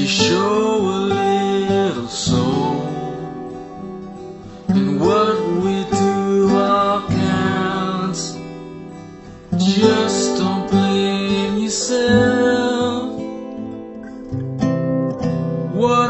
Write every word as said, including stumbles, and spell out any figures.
show a little soul, and what we do all counts. Just don't blame yourself. What